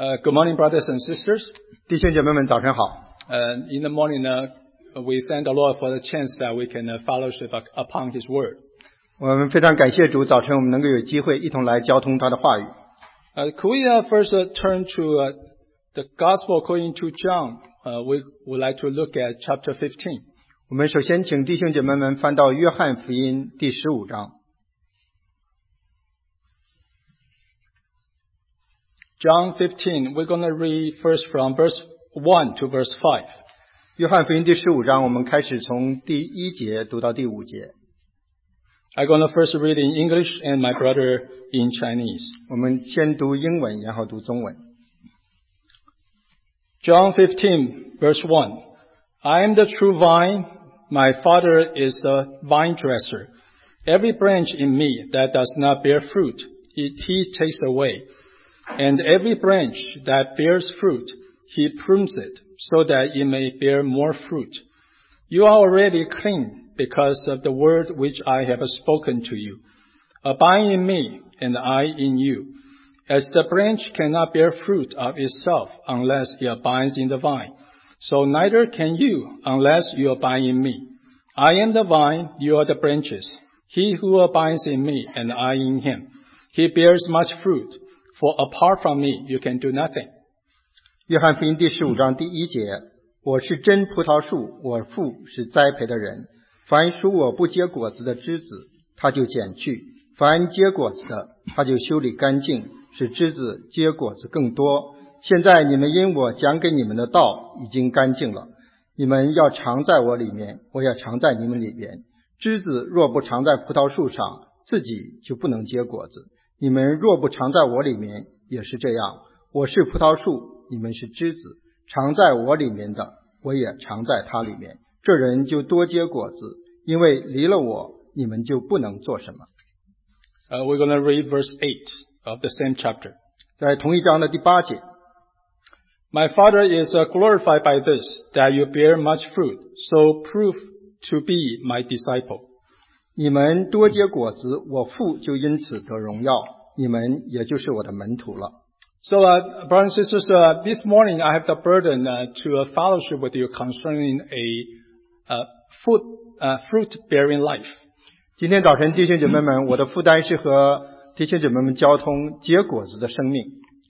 Good morning, brothers and sisters. 弟兄姐妹们，早晨好。 In the morning, we thank the Lord for the chance that we can fellowship upon His Word. 我们非常感谢主，早晨我们能够有机会一同来交通他的话语。 Could we first turn to the Gospel according to John? We would like to look at chapter 15. 我们首先请弟兄姐妹们翻到约翰福音第15章。 John 15, we're going to read first from verse 1 to verse 5. 约翰福音第15章，我们开始从第1节读到第5节。 I'm going to first read in English and my brother in Chinese. 我们先读英文，然后读中文。 John 15, verse 1. I am the true vine, my Father is the vine dresser. Every branch in me that does not bear fruit, he takes away. And every branch that bears fruit, he prunes it, so that it may bear more fruit. You are already clean because of the word which I have spoken to you. Abide in me, and I in you. As the branch cannot bear fruit of itself unless it abides in the vine, so neither can you unless you abide in me. I am the vine, you are the branches. He who abides in me, and I in him, he bears much fruit. For apart from me, you can do nothing. 约翰福音第15章第1节，我是真葡萄树，我父是栽培的人。凡属我不结果子的枝子，他就剪去；凡结果子的，他就修理干净，使枝子结果子更多。现在你们因我讲给你们的道已经干净了，你们要常在我里面，我也常在你们里边。枝子若不常在葡萄树上，自己就不能结果子。你们若不常在我里面，也是这样。我是葡萄树，你们是枝子，常在我里面的，我也常在他里面。这人就多结果子，因为离了我，你们就不能做什么。 We're going to read verse 8 of the same chapter. 在同一章的第8节。 My Father is glorified by this, that you bear much fruit, so prove to be my disciple. 你们多结果子，我父就因此得荣耀，你们也就是我的门徒了。 So, brothers and sisters, this morning I have the burden to fellowship with you concerning a fruit-bearing life. 今天早晨，弟兄姐妹们，我的负担是和弟兄姐妹们交通结果子的生命。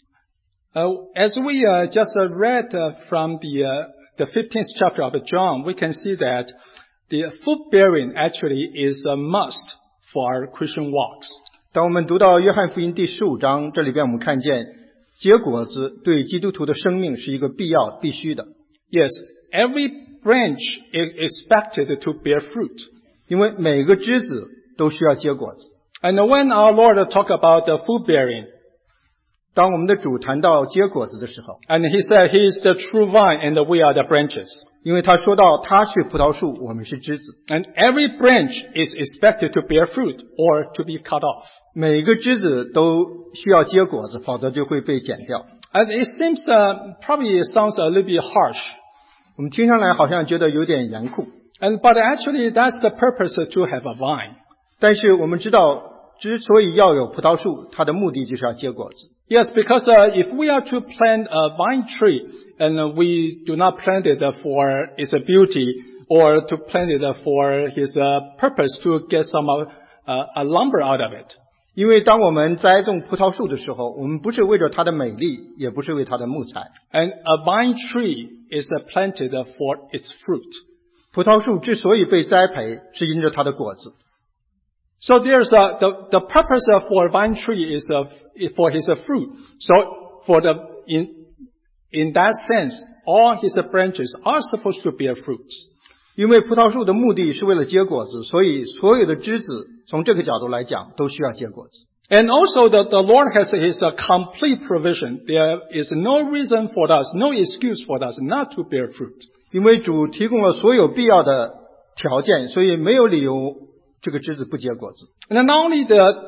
As we just read from the 15th chapter of John, we can see that the fruit bearing actually is a must for our Christian walks. 当我们读到约翰福音第15章，这里边我们看见结果子对基督徒的生命是一个必须的。 Yes, every branch is expected to bear fruit. 因为每个枝子都需要结果子。 And when our Lord talk about the fruit bearing, 当我们的主谈到结果子的时候 and he said he is the true vine and we are the branches. 因为他说到他是葡萄树，我们是枝子。 And every branch is expected to bear fruit or to be cut off. 每一个枝子都需要结果子，否则就会被剪掉。 And it seems probably it sounds a little bit harsh. 我们听上来好像觉得有点严酷。 But actually that's the purpose to have a vine. 但是我们知道，之所以要有葡萄树，它的目的就是要结果子。 Yes, because if we are to plant a vine tree, and we do not plant it for its beauty or to plant it for his purpose to get some a lumber out of it. 因为当我们栽种葡萄树的时候，我们不是为着它的美丽，也不是为它的木材。 And a vine tree is planted for its fruit. 葡萄树之所以被栽培，是因着它的果子。 So there's the purpose for a vine tree is for his fruit. So for in that sense, all his branches are supposed to bear fruits. 因为葡萄树的目的是为了结果子，所以所有的枝子从这个角度来讲都需要结果子。 And also the Lord has his complete provision. There is no reason for us, no excuse for us not to bear fruit. 因为主提供了所有必要的条件，所以没有理由这个枝子不结果子。 And not only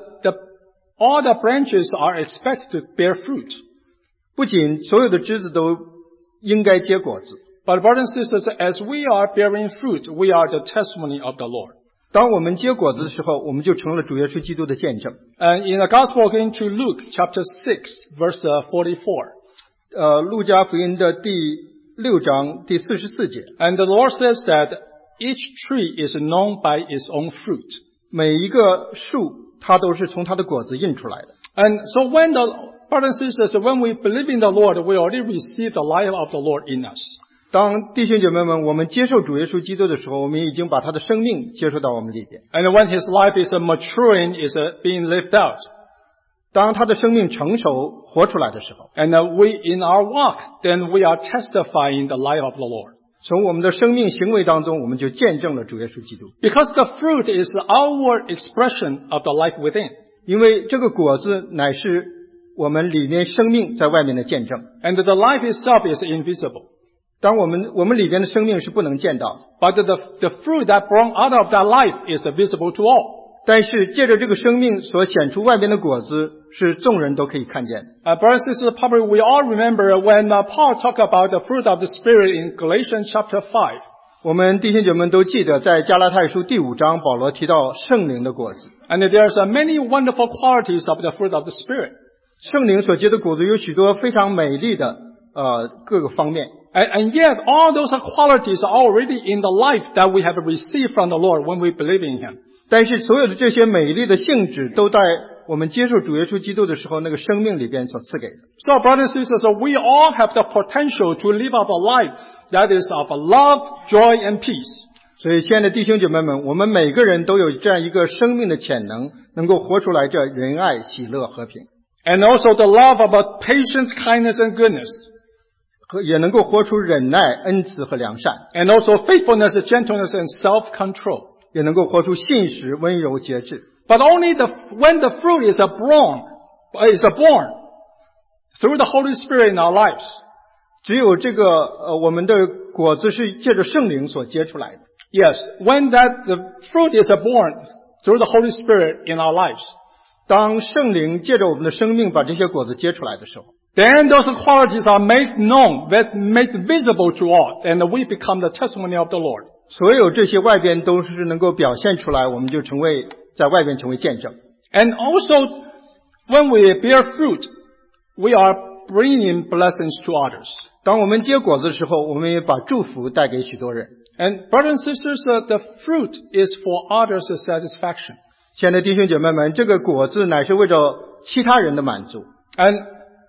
all the branches are expected to bear fruit. 不仅所有的枝子都应该结果子。 But brothers and sisters, as we are bearing fruit, we are the testimony of the Lord. 当我们结果子的时候，我们就成了主耶稣基督的见证。 And in the Gospel according to Luke, chapter 6, verse 44. 路加福音的第6章第44节， And the Lord says that each tree is known by its own fruit. 每一个树它都是从它的果子印出来的。 And so when the brothers and sisters, when we believe in the Lord, we already receive the life of the Lord in us. 当弟兄姐妹们，我们接受主耶稣基督的时候，我们已经把他的生命接受到我们里边。 And when his life is maturing, is being lived out. 当他的生命成熟活出来的时候， And we in our walk, then we are testifying the life of the Lord. 从我们的生命行为当中，我们就见证了主耶稣基督。 Because the fruit is the outward expression of the life within. 因为这个果子乃是我们里面生命在外面的见证。 And the life itself is invisible. 当我们里边的生命是不能见到的， But the fruit that born out of that life is visible to all. 但是借着这个生命所显出外边的果子，是众人都可以看见的。 Brothers and sisters, probably we all remember when Paul talked about the fruit of the Spirit in Galatians chapter 5. 我们弟兄姐妹们都记得，在加拉太书第5章，保罗提到圣灵的果子。 And there's many wonderful qualities of the fruit of the Spirit. 圣灵所结的果子有许多非常美丽的各个方面。 And yet all those qualities are already in the life that we have received from the Lord when we believe in Him. 但是所有的这些美丽的性质，都在我们接受主耶稣基督的时候，那个生命里边所赐给的。 So brothers and sisters, we all have the potential to live out a life that is of love, joy, and peace. 所以亲爱的弟兄姐妹们，我们每个人都有这样一个生命的潜能，能够活出来这仁爱、喜乐、和平， And also the love of patience, kindness, and goodness. 和也能够活出忍耐、恩慈和良善， And also faithfulness, gentleness, and self-control. 也能够活出信实、温柔、节制。 But only when the fruit is born through the Holy Spirit in our lives. 只有这个我们的果子是借着圣灵所结出来的。 Yes, when the fruit is born through the Holy Spirit in our lives. 当圣灵借着我们的生命把这些果子结出来的时候， Then those qualities are made known, made visible to all, and we become the testimony of the Lord. 所有这些外边都是能够表现出来，我们就在外边成为见证。 And also, when we bear fruit, we are bringing blessings to others. 当我们结果子的时候，我们也把祝福带给许多人。 And brothers and sisters, the fruit is for others' satisfaction. 亲爱的弟兄姐妹们，这个果子乃是为着其他人的满足。 And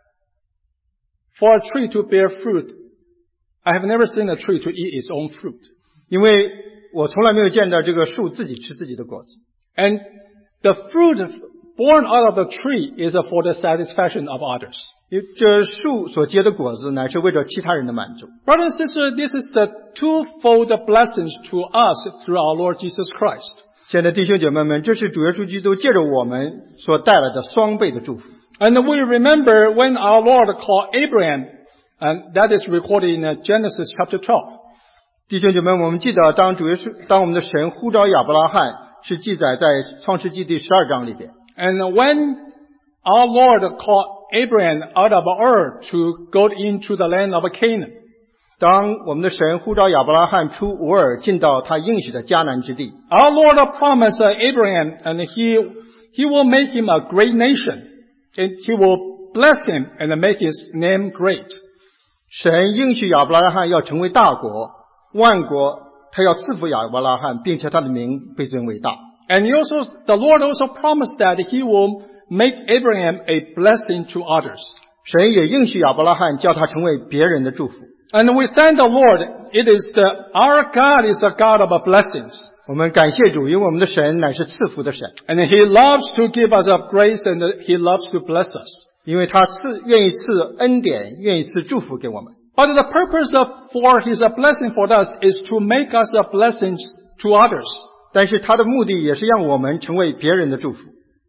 for a tree to bear fruit, I have never seen a tree to eat its own fruit. 因为我从来没有见到这个树自己吃自己的果子。 And the fruit born out of the tree is for the satisfaction of others. 因为这树所结的果子乃是为着其他人的满足。 Brothers and sisters, this is the twofold blessings to us through our Lord Jesus Christ. 亲爱的弟兄姐妹们，这是主耶稣基督借着我们所带来的双倍的祝福。 And we remember when our Lord called Abraham, and that is recorded in Genesis chapter 12. 弟兄姐妹们，我们记得当我们的神呼召亚伯拉罕，是记载在创世纪第12章里边。 And when our Lord called Abraham out of Ur to go into the land of Canaan, 当我们的神呼召亚伯拉罕出吾尔，进到他应许的迦南之地， our Lord promised Abraham, and he will make him a great nation, and he will bless him and make his name great. 神应许亚伯拉罕要成为大国，万国，他要赐福亚伯拉罕，并且他的名被尊为大。 And the Lord also promised that he will make Abraham a blessing to others. 神也应许亚伯拉罕，叫他成为别人的祝福。 And we thank the Lord. Our God is a God of blessings. 我们感谢主，因为我们的神乃是赐福的神， And He loves to give us a grace and He loves to bless us. 因为他愿意赐恩典，愿意赐祝福给我们。 But the purpose for His blessing for us is to make us a blessing to others. 但是他的目的也是让我们成为别人的祝福。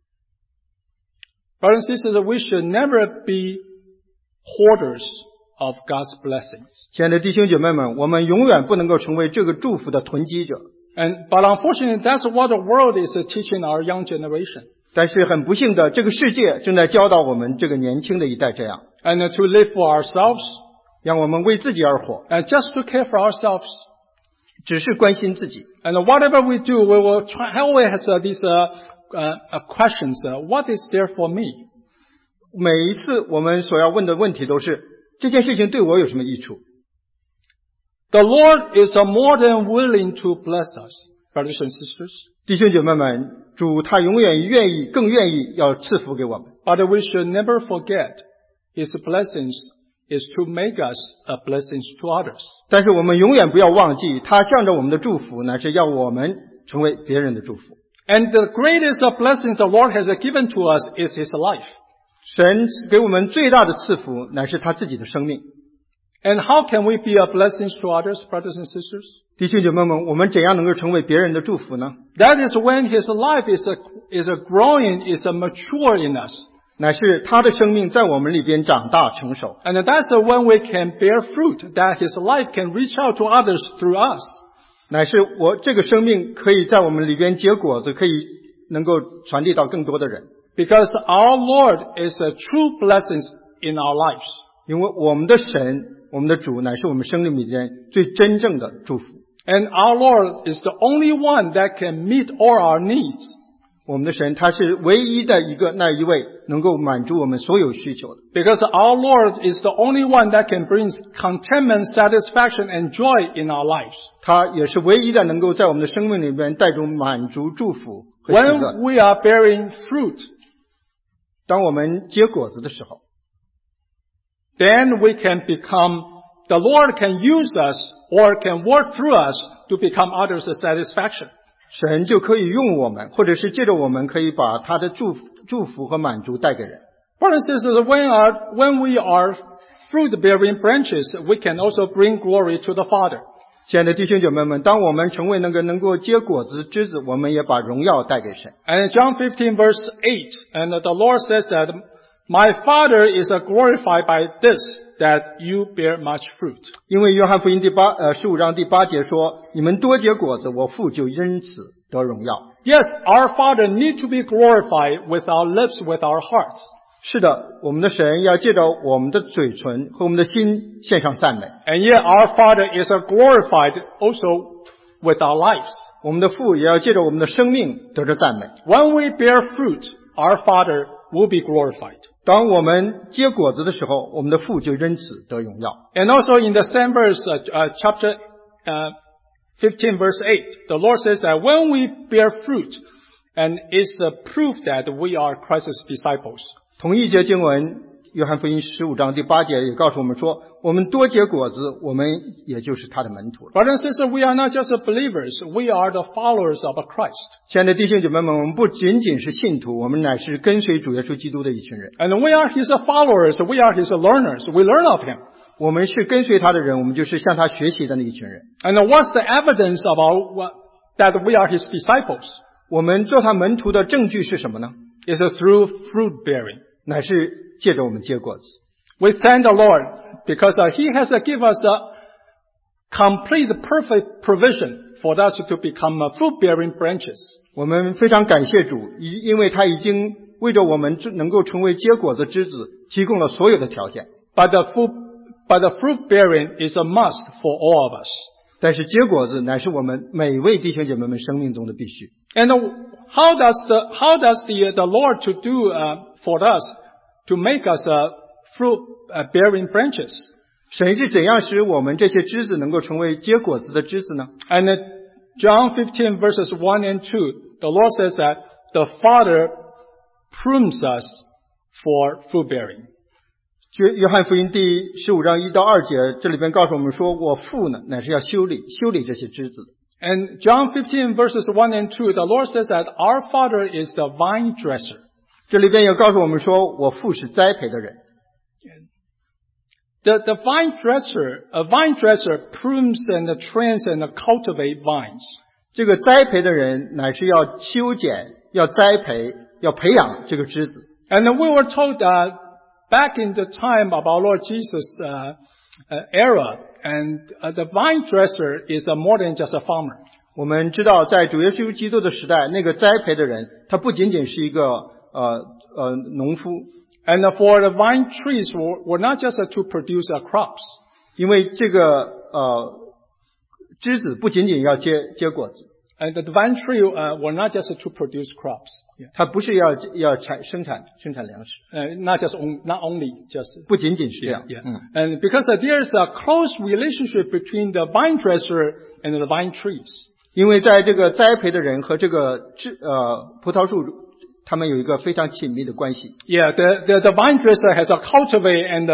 Brothers and sisters, we should never be hoarders of God's blessings. 亲爱的弟兄姐妹们，我们永远不能够成为这个祝福的囤积者。 But unfortunately, that's what the world is teaching our young generation. 但是很不幸的，这个世界正在教导我们这个年轻的一代这样， And to live for ourselves, 让我们为自己而活， and just to care for ourselves. 只是关心自己。 And whatever we do, we will always have these questions. What is there for me? 每一次我们所要问的问题都是， 这件事情对我有什么益处？ The Lord is more than willing to bless us, brothers and sisters. 弟兄姐妹们，主他永远更愿意要赐福给我们。 But we should never forget His blessings is to make us a blessing to others. 但是我们永远不要忘记，他向着我们的祝福乃是要我们成为别人的祝福。 And the greatest of blessings the Lord has given to us is His life. 神给我们最大的赐福乃是他自己的生命。 And how can we be a blessing to others, brothers and sisters? 弟兄姐妹们，我们怎样能够成为别人的祝福呢？ That is when His life is a growing, is a mature in us. 乃是他的生命在我们里边长大成熟。 And that's when we can bear fruit, that His life can reach out to others through us. 乃是这个生命可以在我们里边结果子，可以能够传递到更多的人。 Because our Lord is a true blessing in our lives. 因为我们的神，我们的主乃是我们生命里边最真正的祝福。 And our Lord is the only one that can meet all our needs. 我们的神他是唯一的那一位能够满足我们所有需求的。 Because our Lord is the only one that can bring contentment, satisfaction, and joy in our lives. 他也是唯一的能够在我们的生命里面带种满足、祝福和喜乐。 When we are bearing fruit, 当我们结果子的时候， then we can become, the Lord can use us or can work through us to become others' satisfaction. 神就可以用我们，或者是借着我们可以把他的祝福和满足带给人。 Brothers and sisters, when we are fruit-bearing branches, we can also bring glory to the Father. 亲爱的弟兄姐妹们，当我们成为那个能够结果子的枝子，我们也把荣耀带给神。 And in John 15 verse 8, and the Lord says that, My Father is glorified by this, that you bear much fruit. 因为约翰福音15章第8节说，你们多结果子，我父就因此得荣耀。 Yes, our Father needs to be glorified with our lips, with our hearts. 是的，我们的神要借着我们的嘴唇和我们的心献上赞美。 And yet our Father is glorified also with our lives. 我们的父也要借着我们的生命得着赞美。 When we bear fruit, our Father will be glorified. 当我们结果子的时候，我们的父就因此得荣耀。 And also in the same verse, chapter 15 verse 8, the Lord says that when we bear fruit, and it's a proof that we are Christ's disciples. 同一节经文，约翰福音15章第8节也告诉我们说，我们多结果子，我们也就是他的门徒了。 Brothers and sisters, we are not just believers, we are the followers of Christ. 亲爱的弟兄姐妹们，我们不仅仅是信徒，我们乃是跟随主耶稣基督的一群人。 And we are His followers, we are His learners, we learn of Him. 我们是跟随他的人，我们就是向他学习的那一群人。 And what's the evidence that we are His disciples? 我们做他门徒的证据是什么呢？ It's through fruit bearing. 乃是借着我们结果子。 We thank the Lord because He has given us a complete, perfect provision for us to become fruit-bearing branches. 我们非常感谢主，因为他已经为着我们能够成为结果子枝子提供了所有的条件。 But the fruit bearing is a must for all of us. 但是结果子乃是我们每位弟兄姐妹们生命中的必须。 And how does the Lord to do for us to make us fruit bearing branches? 神是怎样使我们这些枝子能够成为结果子的枝子呢？ And John 15 verses 1 and 2, the Lord says that the Father prunes us for fruit bearing. 约翰福音第15章1到2节，这里边告诉我们说，我父呢，乃是要修理这些枝子。 And John 15 verses 1 and 2, the Lord says that our Father is the vine dresser. 这里边也告诉我们说，我父是栽培的人。 The vine dresser prunes and trains and cultivate vines. 这个栽培的人乃是要修剪、要栽培、要培养这个枝子。 And we were told back in the time of our Lord Jesus' era, and the vine dresser is more than just a farmer. 我们知道，在主耶稣基督的时代，那个栽培的人，他不仅仅是一个农夫。 And for the vine trees were not just to produce crops. 因为这个枝子不仅仅要结果子。 And the vine tree were not just to produce crops. Yeah. 它不是要生产粮食， Not only just. 不仅仅是这样。 Yeah. And because there's a close relationship between the vine dresser and the vine trees. 因为在这个栽培的人和这个葡萄树，他们有一个非常紧密的关系。 Yeah, the vine dresser has cultivated and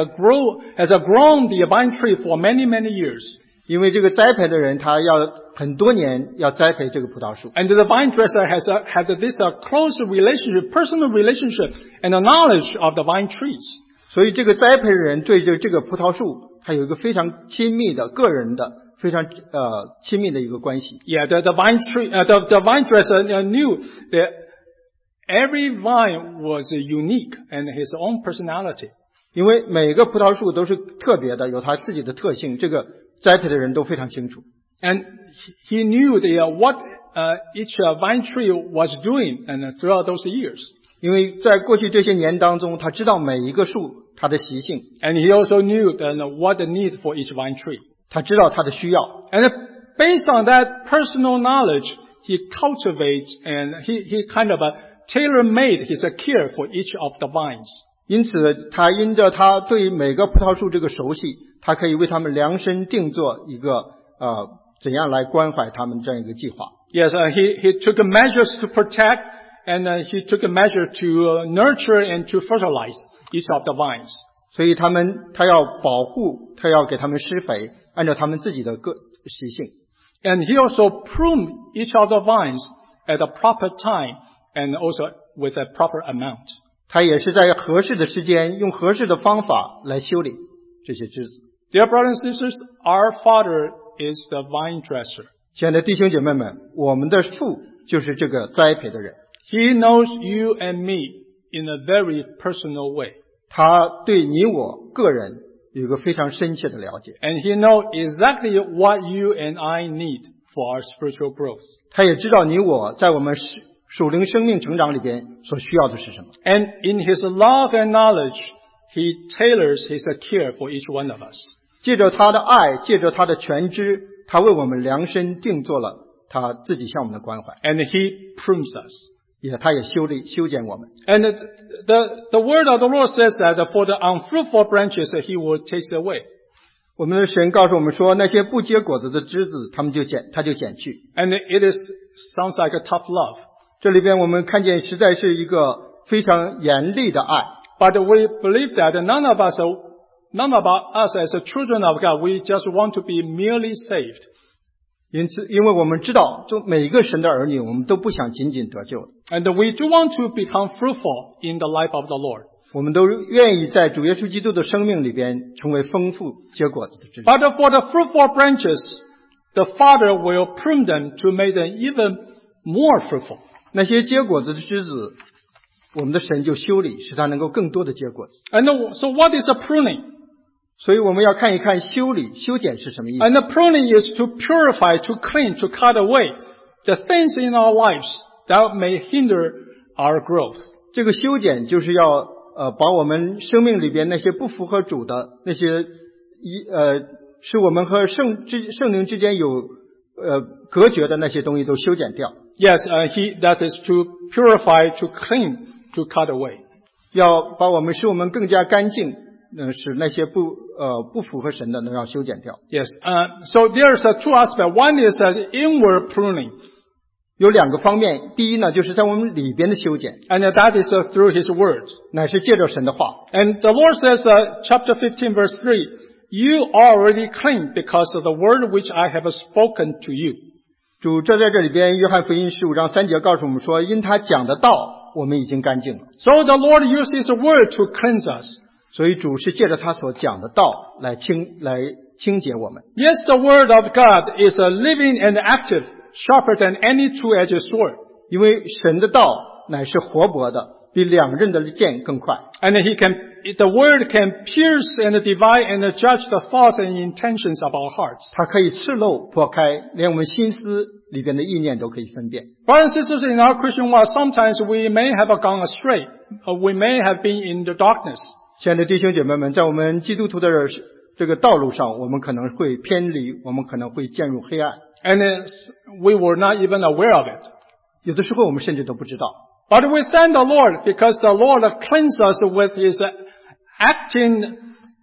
grown the vine tree for many, many years. 因为这个栽培的人，他要很多年要栽培这个葡萄树。 And the vine dresser had this close relationship, personal relationship, and the knowledge of the vine trees. 所以这个栽培的人对这个葡萄树，他有一个非常亲密的个人的、非常亲密的一个关系。 Yeah, the vine dresser knew that every vine was unique and his own personality. 因为每个葡萄树都是特别的，有它自己的特性，这个栽培的人都非常清楚。 And he knew what each vine tree was doing and throughout those years. 因为在过去这些年当中，他知道每一个树它的习性， And he also knew what the need for each vine tree. 他知道它的需要。 And based on that personal knowledge, he cultivates and he kind of tailor-made his care for each of the vines. 因此，他因着他对每个葡萄树这个熟悉，他可以为他们量身定做一个怎样来关怀他们这样一个计划。 Yes, he took measures to protect and he took a measure to nurture and to fertilize each of the vines. 所以他要保护，他要给他们施肥，按照他们自己的习性。 And he also pruned each of the vines at the proper time and also with a proper amount. 他也是在合适的时间，用合适的方法来修理这些枝子。 Dear brothers and sisters, our Father is the vine dresser. 亲爱的弟兄姐妹们，我们的父就是这个栽培的人， He knows you and me in a very personal way. 他对你我个人有一个非常深切的了解， And he knows exactly what you and I need for our spiritual growth. 他也知道你我在我们属灵生命成长里边所需要的是什么。 And in his love and knowledge, he tailors his care for each one of us. 借着他的爱，借着他的全知，他为我们量身定做了他自己向我们的关怀， And he prunes us. 他也修剪我们。 And the word of the Lord says that for the unfruitful branches, he will take away. 我们的神告诉我们说，那些不结果子的枝子，他就剪去。 And it sounds like a tough love. 这里边我们看见实在是一个非常严厉的爱。 But we believe that none of us as children of God, we just want to be merely saved. 因为我们知道，就每一个神的儿女，我们都不想仅仅得救的， And we do want to become fruitful in the life of the Lord. 我们都愿意在主耶稣基督的生命里边成为丰富结果子的枝子。 But for the fruitful branches, the Father will prune them to make them even more fruitful. 那些结果子的枝子，我们的神就修理，使它能够更多的结果子。 And so what is a pruning? 所以我们要看一看修剪是什么意思。 And the pruning is to purify, to clean, to cut away the things in our lives that may hinder our growth. 这个修剪就是要把我们生命里边那些不符合主的那些使我们和圣灵之间有隔绝的那些东西都修剪掉。 Yes, that is to purify, to clean, to cut away. 要使我们更加干净，使那些不符合神的都要修剪掉。 Yes, so there's two aspects. One is inward pruning. 有两个方面，第一呢，就是在我们里边的修剪， And that is through His Word. 乃是借着神的话。 And the Lord says, chapter 15, verse 3, you are already clean because of the word which I have spoken to you. 主这在这里边，约翰福音15章3节告诉我们说，因他讲的道，我们已经干净了。 So the Lord used His Word to cleanse us. 所以主是借着他所讲的道来清洁我们。 Yes, the Word of God is living and active, sharper than any two-edged sword. 因为神的道乃是活泼的，比两刃的剑更快。 And the Word can pierce and divide and judge the thoughts and intentions of our hearts. 它可以赤露破开，连我们心思里边的意念都可以分辨。 Brothers and sisters, in our Christian walk, sometimes we may have gone astray, or we may have been in the darkness. 亲爱的弟兄姐妹们，在我们基督徒的这个道路上，我们可能会偏离，我们可能会陷入黑暗。 And we were not even aware of it. 有的时候我们甚至都不知道。 But we thank the Lord because the Lord cleansed us with His acting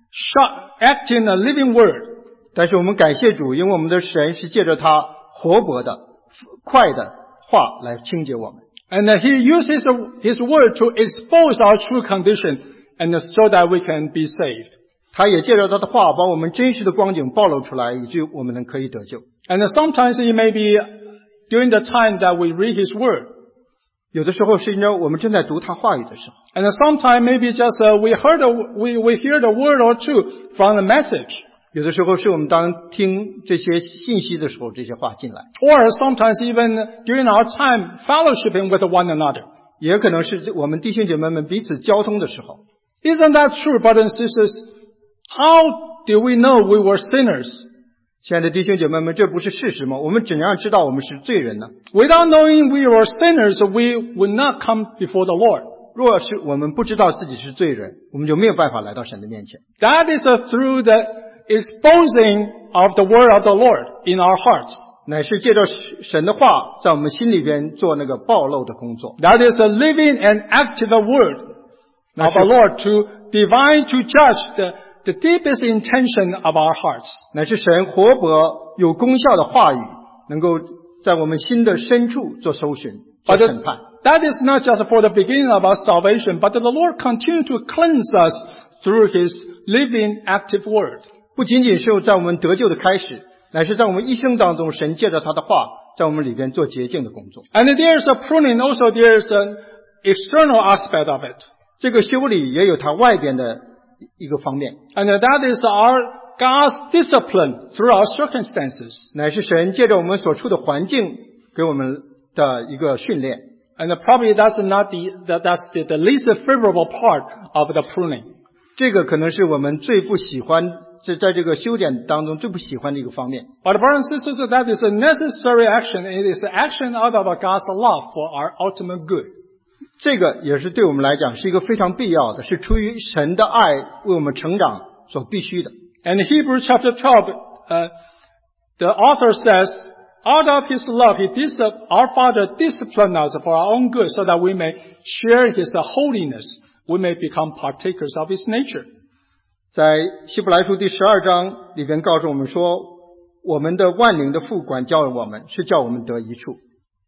a living word. 但是我们感谢主，因为我们的神是借着他活泼的、快的话来清洁我们。 And He uses His word to expose our true condition and so that we can be saved. 他也借着他的话把我们真实的光景暴露出来，以至于我们能可以得救。 And sometimes it may be during the time that we read His word. 有的时候是因为我们正在读他话语的时候。 And sometimes maybe just we hear the word or two from the message. 有的时候是我们当听这些信息的时候，这些话进来。 Or sometimes even during our time fellowshipping with one another. 也可能是我们弟兄姐妹们彼此交通的时候。 Isn't that true, brothers and sisters? How do we know we were sinners? 亲爱的弟兄姐妹们，这不是事实吗？我们怎样知道我们是罪人呢？ Without knowing we were sinners, we would not come before the Lord. 若是我们不知道自己是罪人，我们就没有办法来到神的面前。 That is through the exposing of the word of the Lord in our hearts. 乃是借着神的话在我们心里边做那个暴露的工作。 That is a living and active word of the Lord to judge the deepest intention of our hearts. 乃是神活泼有功效的话语，能够在我们心的深处做搜寻、做审判。 That is not just for the beginning of our salvation, but the Lord continues to cleanse us through His living, active word. 不仅仅是在我们得救的开始，乃是在我们一生当中，神借着他的话，在我们里边做洁净的工作。 And there's a pruning, also there's an external aspect of it. 这个修理也有它外边的一个方面。 And that is God's discipline through our circumstances. 乃是神借着我们所处的环境给我们的一个训练。 And probably that's not the least favorable part of the pruning. 这个可能是我们最不喜欢，在这个修剪当中最不喜欢的一个方面。 But brothers and sisters, that is a necessary action. It is an action out of God's love for our ultimate good. 这个也是对我们来讲是一个非常必要的，是出于神的爱为我们成长所必须的。 And Hebrews chapter 12, the author says, out of His love, our Father disciplined us for our own good so that we may share His holiness. We may become partakers of His nature. 在希伯来书第12章里边告诉我们说，我们的万灵的父管教我们，是叫我们得益处。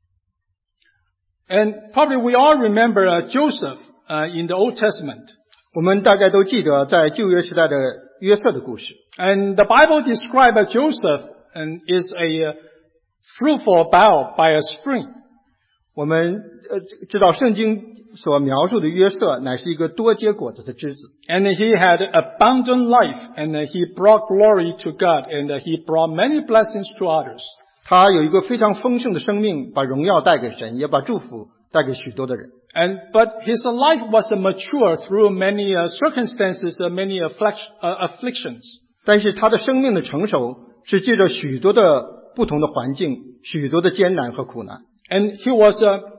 And probably we all remember Joseph in the Old Testament. 我们大概都记得在旧约时代的约瑟的故事。 And the Bible describes Joseph is a fruitful bough by a spring. 我们知道圣经所描述的约瑟乃是一个多结果子的枝子。 And he had abundant life, and he brought glory to God, and he brought many blessings to others. 他有一个非常丰盛的生命，把荣耀带给神，也把祝福带给许多的人。 But his life was mature through many circumstances, many afflictions. 但是他的生命的成熟是借着许多的不同的环境，许多的艰难和苦难。 And he was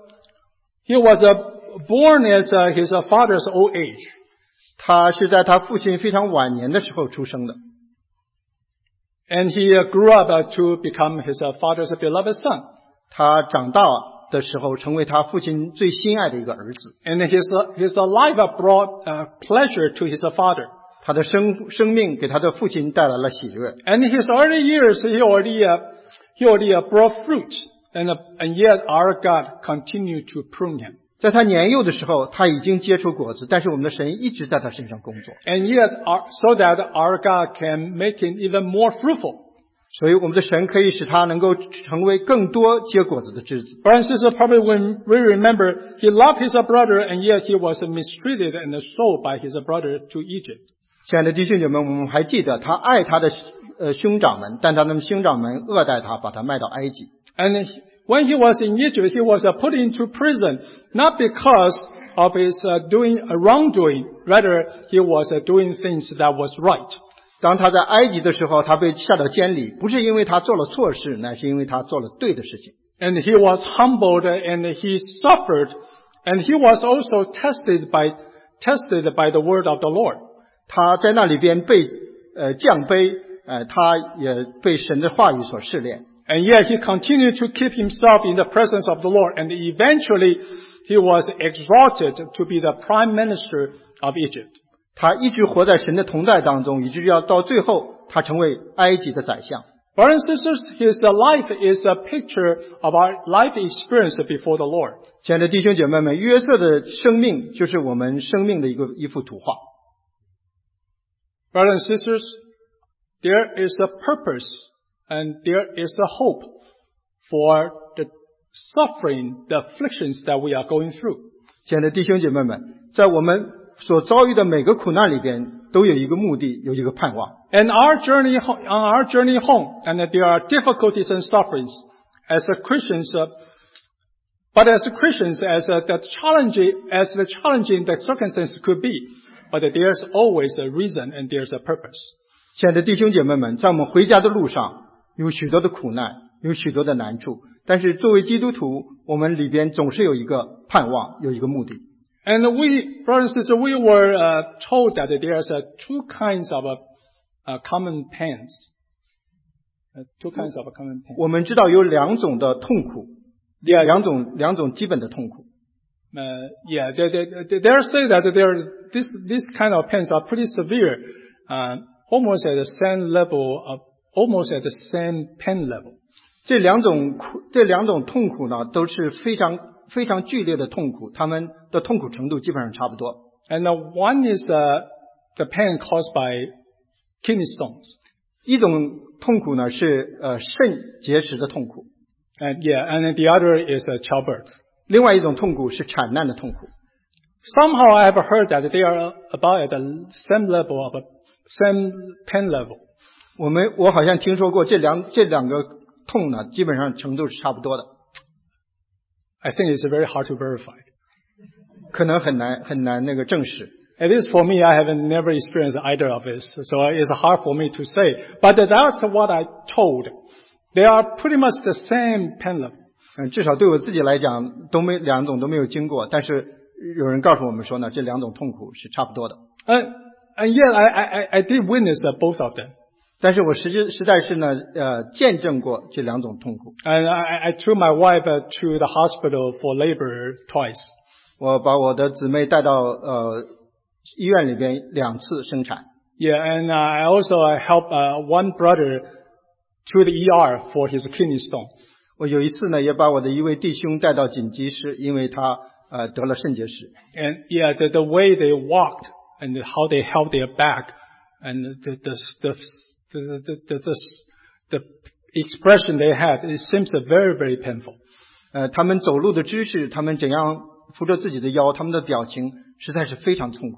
born as his father's old age. 他是在他父亲非常晚年的时候出生的。 And he grew up to become his father's beloved son. 他长大的时候成为他父亲最心爱的一个儿子。 And his life brought pleasure to his father. 他的生命给他的父亲带来了喜悦。 And in his early years, he already brought fruit, and yet our God continued to prune him. 在他年幼的时候，他已经结出果子，但是我们的神一直在他身上工作。 And yet, so that our God can make him even more fruitful. 所以我们的神可以使他能够成为更多结果子的枝子。 Brothers and sisters, probably when we remember, he loved his brother, and yet he was mistreated and sold by his brother to Egypt. 亲爱的弟兄姐妹，我们还记得他爱他的兄长们，但他的兄长们恶待他，把他卖到埃及。 And when he was in Egypt, he was put into prison, not because of his doing wrongdoing, rather he was doing things that was right. 当他在埃及的时候，他被下到监里，不是因为他做了错事，乃是因为他做了对的事情。 And he was humbled and he suffered, and he was also tested by the word of the Lord. 他在那里边被降卑，他也被神的话语所试炼。 And yet he continued to keep himself in the presence of the Lord, and eventually he was exalted to be the prime minister of Egypt. 他一直活在神的同在当中，以至于要到最后他成为埃及的宰相。 Brothers and sisters, his life is a picture of our life experience before the Lord. 亲爱的弟兄姐妹们，约瑟的生命就是我们生命的一幅图画。 Brothers and sisters, there is a purpose and there is a hope for the suffering, the afflictions that we are going through. 亲爱的弟兄姐妹们，在我们所遭遇的每个苦难里边，都有一个目的，有一个盼望。 And on our journey home, and there are difficulties and sufferings as Christians, but as Christians, as challenging the circumstances could be, but there's always a reason and there's a purpose. 亲爱的弟兄姐妹们，在我们回家的路上，有许多的苦难，有许多的难处，但是作为基督徒，我们里边总是有一个盼望，有一个目的。 And we, brothers and sisters, we were told that there's two kinds of common pains. Two kinds of common pains. 我们知道有两种的痛苦， Yeah. 两种基本的痛苦。 Yeah, they say that this kind of pains are pretty severe, almost at the same level almost at the same pain level. 这两种痛苦呢，都是非常剧烈的痛苦，他们的痛苦程度基本上差不多。 And one is the pain caused by kidney stones. 一种痛苦呢是肾结石的痛苦。 And the other is childbirth. 另外一种痛苦是产难的痛苦。 Somehow I have heard that they are about at the same level of same pain level. 我好像听说过这两个痛呢，基本上程度是差不多的。 I think it's very hard to verify. 可能很难那个证实。 At least for me, I have never experienced either of this, so it's hard for me to say. But that's what I told. They are pretty much the same pain level. 至少对我自己来讲，两种都没有经过，但是有人告诉我们说呢，这两种痛苦是差不多的。 And yet I did witness both of them. 但是我实在是呢，见证过这两种痛苦。 And I took my wife to the hospital for labor twice. 我把我的姊妹带到医院里边2次生产。 Yeah, and I also helped one brother to the ER for his kidney stone. 我有一次呢，也把我的一位弟兄带到紧急室，因为他得了肾结石。 And yeah, the way they walked and how they held their back and the expression they had, it seems very, very painful. 他们走路的姿势，他们怎样扶着自己的腰，他们的表情实在是非常痛苦。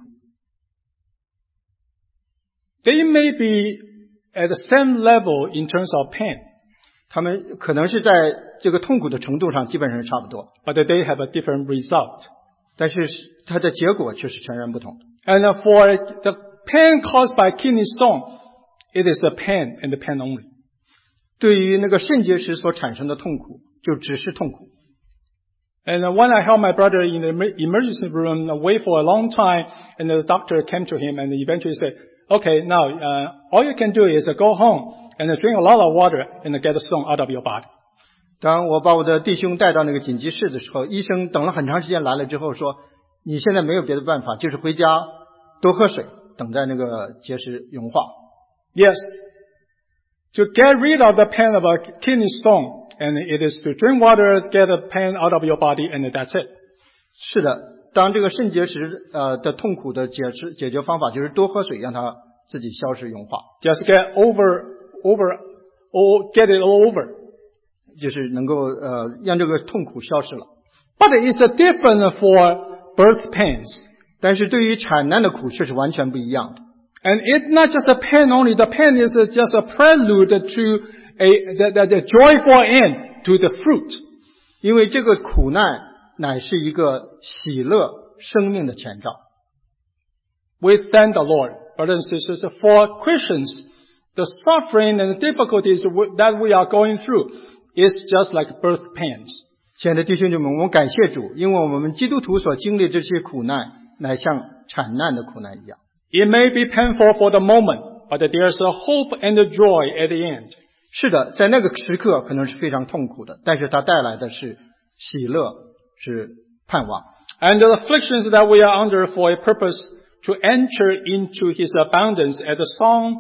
They may be at the same level in terms of pain. 他们可能是在这个痛苦的程度上基本上是差不多， But they have a different result. 但是它的结果却是全然不同的。 And for the pain caused by kidney stone, it is a pain and the pain only. 对于那个肾结石所产生的痛苦，就只是痛苦。 And when I held my brother in the emergency room, wait for a long time, and the doctor came to him and eventually said, okay, now, all you can do is go home and drink a lot of water and get the stone out of your body. 当我把我的弟兄带到那个紧急室的时候，医生等了很长时间来了之后说，你现在没有别的办法，就是回家多喝水，等待那个结石融化。 Yes. To get rid of the pain of a kidney stone, and it is to drink water, get the pain out of your body, and that's it. 是的，当这个肾结石的痛苦的解决方法就是多喝水，让它自己消失融化。 Just get get it all over. 就是能够让这个痛苦消失了。 But it's different for birth pains. 但是对于产难的苦却是完全不一样的。 And it's not just a pain only. The pain is just a prelude to the joyful end to the fruit. 因为这个苦难乃是一个喜乐生命的前兆。 We thank the Lord, brothers and sisters, for Christians, the suffering and the difficulties that we are going through is just like birth pains. 亲爱的弟兄姐妹们，我们感谢主，因为我们基督徒所经历这些苦难，乃像产难的苦难一样。 It may be painful for the moment, but there is a hope and a joy at the end. 是的，在那个时刻可能是非常痛苦的，但是它带来的是喜乐，是盼望。 And the afflictions that we are under for a purpose to enter into His abundance, as the Psalm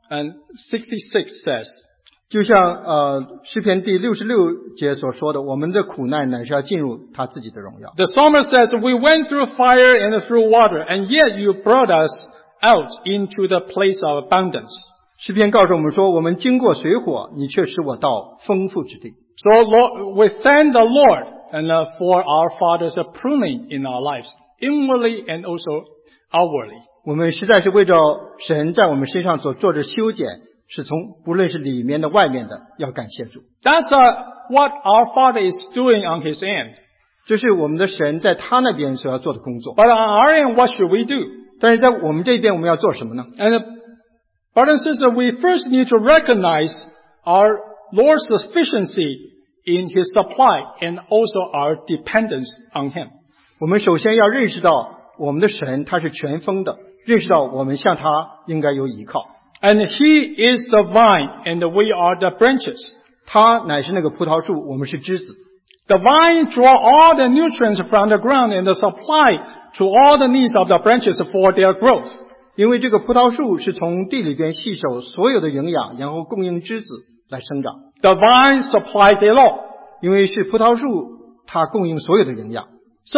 66 says. 就像诗篇第66节所说的，我们的苦难乃是要进入他自己的荣耀。 The psalmist says, "We went through fire and through water, and yet you brought us out into the place of abundance." 诗篇告诉我们说，我们经过水火，你却使我到丰富之地。 So Lord, we thank the Lord and for our Father's pruning in our lives, inwardly and also outwardly. 我们实在是为着神在我们身上所做的修剪，是从不论是里面的外面的，要感谢主。 That's what our Father is doing on His end. 这是我们的神在他那边所要做的工作。 But on our end, what should we do? 但是在我们这边，我们要做什么呢？ And brothers and sisters, we first need to recognize our Lord's sufficiency in His supply and also our dependence on Him. 我们首先要认识到我们的神他是全丰的，认识到我们向他应该有依靠。 And He is the vine and we are the branches. 他乃是那个葡萄树，我们是枝子。 The vine draw all the nutrients from the ground and supply to all the needs of the branches for their growth. 因为这个葡萄树是从地里边吸收所有的营养，然后供应枝子来生长。 The vine supplies it all. 因为是葡萄树，它供应所有的营养。 So,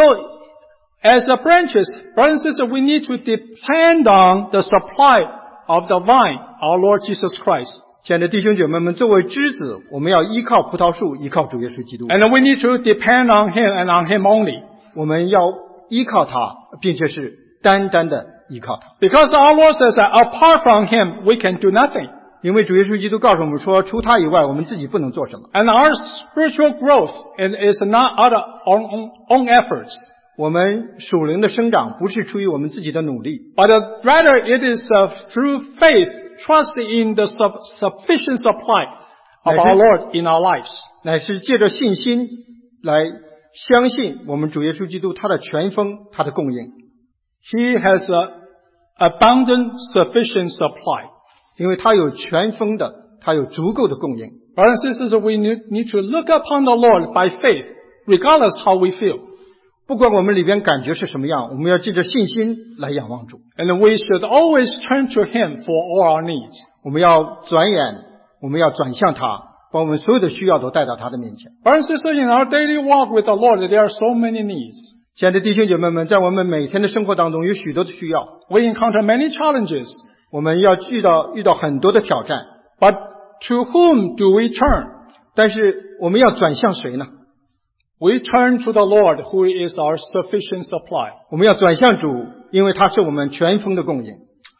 as the branches, brothers and sisters, we need to depend on the supply of the vine, our Lord Jesus Christ. 亲爱的弟兄姐妹们，作为枝子，我们要依靠葡萄树，依靠主耶稣基督。 And we need to depend on Him and on Him only. 我们要依靠他，并且是单单的依靠他。 Because our Lord says that apart from Him, we can do nothing. 因为主耶稣基督告诉我们说，除他以外，我们自己不能做什么。 And our spiritual growth is not out of our own efforts. 我们属灵的生长不是出于我们自己的努力， But rather it is through faith, trust in the sufficient supply of our Lord in our lives. 乃是借着信心来相信我们主耶稣基督他的全丰，他的供应。 He has abundant, sufficient supply. 因为他有全丰的，他有足够的供应。 Brothers and sisters, we need to look upon the Lord by faith, regardless how we feel. 不管我们里边感觉是什么样，我们要借着信心来仰望主。 And we should always turn to Him for all our needs. 我们要转眼，我们要转向他，把我们所有的需要都带到他的面前。 Brothers and sisters, in our daily walk with the Lord, there are so many needs. 亲爱的弟兄姐妹们，在我们每天的生活当中有许多的需要， We encounter many challenges. 我们要遇到很多的挑战。 But to whom do we turn? 但是我们要转向谁呢？ We turn to the Lord, who is our sufficient supply. 我们要转向主，因为他是我们全丰的供应。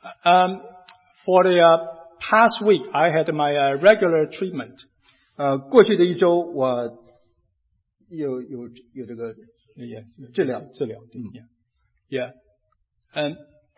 For the past week, I had my regular treatment. 过去的一周我有这个 治疗。 Yeah. And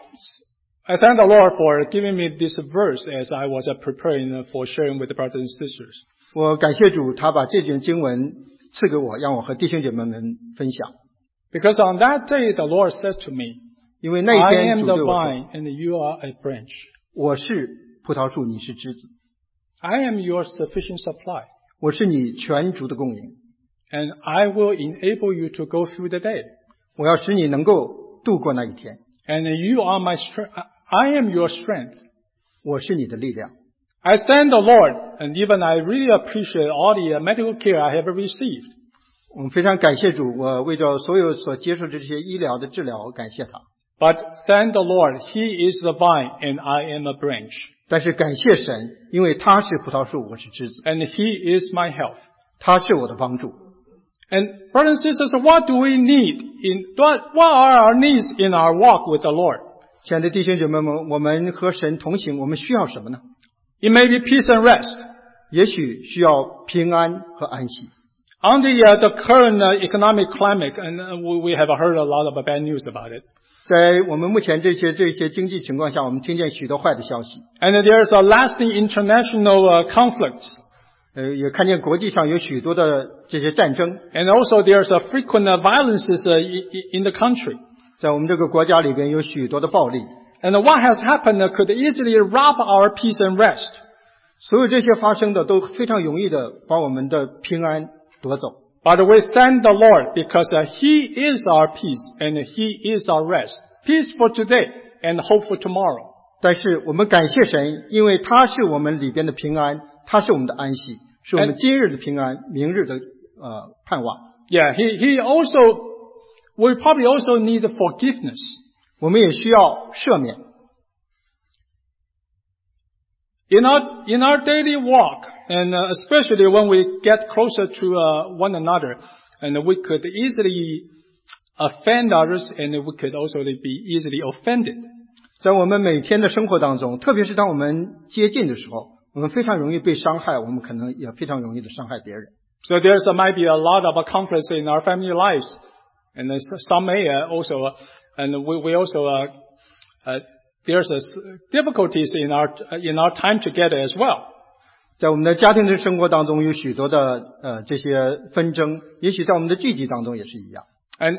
I thank the Lord for giving me this verse as I was preparing for sharing with the brothers and sisters. 我感谢主，他把这卷经文赐给我，让我和弟兄姐妹们分享。 Because on that day, the Lord said to me, 因为那一 I 天 am 主 the 对我说 vine and you are a branch. 我是葡萄树，你是枝子， I am your sufficient supply. 我是你全足的供应， And I will enable you to go through the day. 我要使你能够度过那一天。 And you are my strength. I am your strength. 我是你的力量。 I thank the Lord, and even I really appreciate all the medical care I have received. 我们非常感谢主，我为着所有所接受这些医疗的治疗，感谢他。 But thank the Lord, He is the vine, and I am a branch. 但是感谢神，因为他是葡萄树，我是枝子， And He is my health. 他是我的帮助。 And brothers and sisters, what do we need what are our needs in our walk with the Lord? 亲爱的弟兄姐妹们，我们和神同行，我们需要什么呢？ It may be peace and rest. 也许需要平安和安息。 On the current economic climate, and we have heard a lot of bad news about it. 在我们目前这些经济情况下，我们听见许多坏的消息。 And there's a lasting international conflict. 也看见国际上有许多的这些战争。 And also there's a frequent violences in the country. 在我们这个国家里边有许多的暴力。 And what has happened could easily rob our peace and rest. 所有这些发生的都非常容易的把我们的平安夺走。 But we thank the Lord because He is our peace and He is our rest. Peace for today and hope for tomorrow. 但是我们感谢神，因为他是我们里边的平安，他是我们的安息，是我们今日的平安，明日的盼望。 Yeah, He also, we probably also need forgiveness. 我们也需要赦免。 In our daily walk, and especially when we get closer to one another, and we could easily offend others, and we could also be easily offended. 在我们每天的生活当中，特别是当我们接近的时候，我们非常容易被伤害，我们可能也非常容易的伤害别人。 So might be a lot of conflicts in our family lives, and some may also, and we also there's difficulties in our time together as well. 在我们的家庭的生活当中有许多的这些纷争，也许在我们的聚集当中也是一样。 And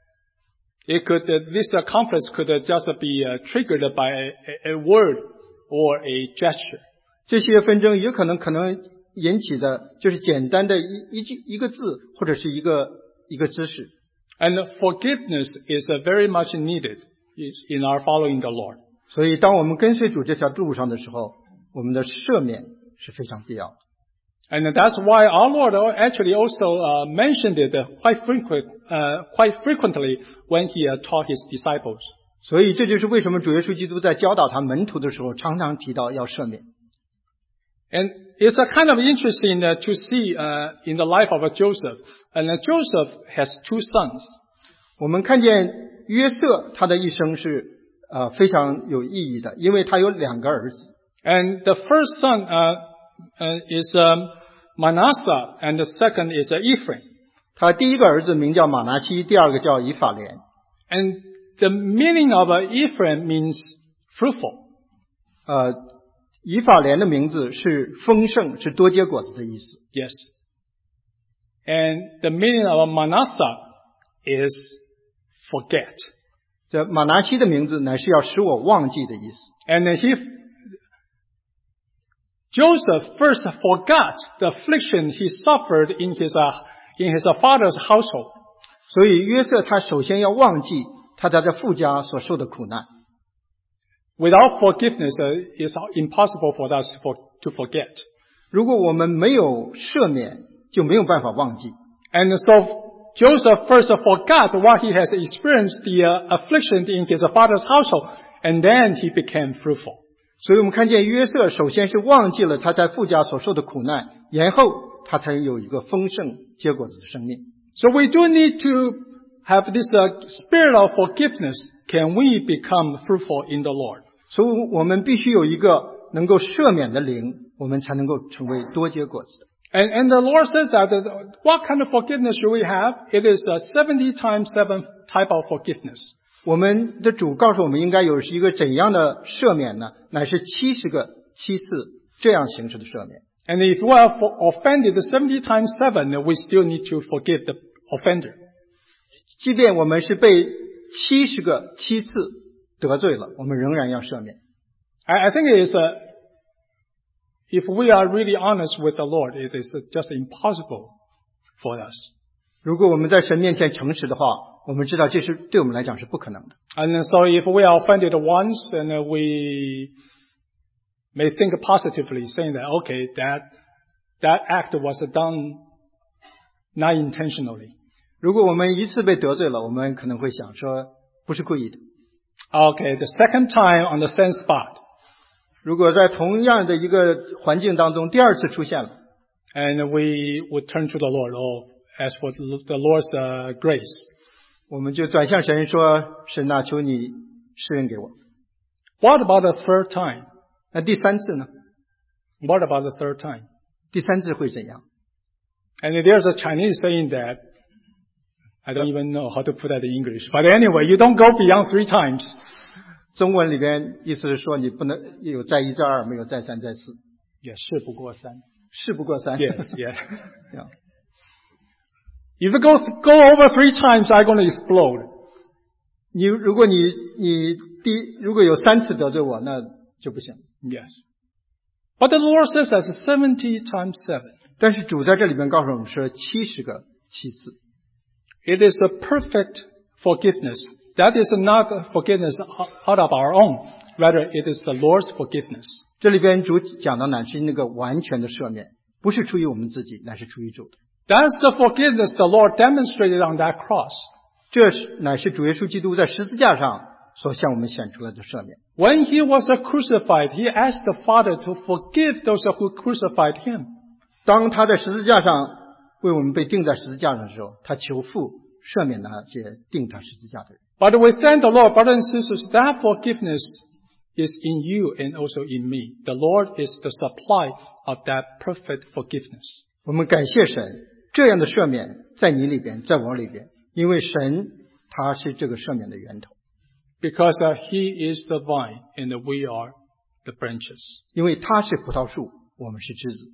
this conflict could just be triggered by a word or a gesture. 这些纷争也可能引起的就是简单的一个字或者是一个知识。 And forgiveness is very much needed in our following the Lord. 所以当我们跟随主这条路上的时候，我们的赦免是非常必要的。 And that's why our Lord actually also mentioned it quite frequently when He taught His disciples. 所以这就是为什么主耶稣基督在教导他门徒的时候，常常提到要赦免。 And it's kind of interesting to see in the life of Joseph. And Joseph has two sons. 我们看见约瑟他的一生是非常有意义的，因为他有两个儿子。 And the first son is Manasseh, and the second is Ephraim. 他第一个儿子名叫马拿西，第二个叫以法莲。 And the meaning of Ephraim means fruitful. 以法莲的名字是丰盛，是多结果子的意思。 Yes. And the meaning of Manasseh is forget. 这马拿西的名字乃是要使我忘记的意思。 And Joseph first forgot the affliction he suffered in his father's household. 所以约瑟他首先要忘记他在父家所受的苦难。 Without forgiveness, it's impossible for us to forget. 如果我们没有赦免，就没有办法忘记。 And so Joseph first forgot what he has experienced the affliction in his father's household, and then he became fruitful. 所以我们看见约瑟首先是忘记了他在父家所受的苦难，然后他才有一个丰盛结果子的生命。 So we do need to have this spirit of forgiveness. Can we become fruitful in the Lord? 所以我们必须有一个能够赦免的灵，我们才能够成为多结果子的。 And the Lord says that what kind of forgiveness should we have? It is a 70 times 7 type of forgiveness. 我们的主告诉我们应该有一个怎样的赦免呢？乃是70个7次这样形式的赦免。 And if we are offended 70 times 7, we still need to forgive the offender. 即便我们是被70个7次得罪了，我们仍然要赦免。 I think it is if we are really honest with the Lord, it is just impossible for us. 如果我们在神面前诚实的话，我们知道这是对我们来讲是不可能的。 And so if we are offended once, and we may think positively, saying that, okay, that act was done not intentionally. 如果我们一次被得罪了，我们可能会想说不是故意的。 Okay, the second time on the same spot. 如果在同样的一个环境当中第二次出现了 and we would turn to the Lord, ask for the Lord's grace. 我们就转向神说，神啊，求你施恩给我。 What about the third time? 那第三次呢？ What about the third time? 第三次会怎样？ And there's a Chinese saying that, I don't even know how to put that in English. But anyway, you don't go beyond 3 times. 中文里边意思是说，你不能有再一再二，没有再三再四。 也事不过三。 事不过三。 Yes, yeah. yeah. If you go over 3 times, I'm going to explode. 如果如果有3次得罪我，那就不行。 Yes. But the Lord says that's 70 times 7. 但是主在这里边告诉我们说70个7次。 It is a perfect forgiveness. That is not forgiveness out of our own. Rather, it is the Lord's forgiveness. 这里边主讲的乃是那个完全的赦免，不是出于我们自己，乃是出于主的。 That's the forgiveness the Lord demonstrated on that cross. 这乃是主耶稣基督在十字架上所向我们显出来的赦免。 When he was crucified, he asked the Father to forgive those who crucified him. 当他在十字架上为我们被钉在十字架上的时候，他求父赦免那些钉他十字架的人。 But we thank the Lord, brothers and sisters, that forgiveness is in you and also in me. The Lord is the supply of that perfect forgiveness. 我们感谢神，这样的赦免在你里边，在我里边，因为神他是这个赦免的源头。 Because he is the vine and we are the branches. 因为他是葡萄树，我们是枝子。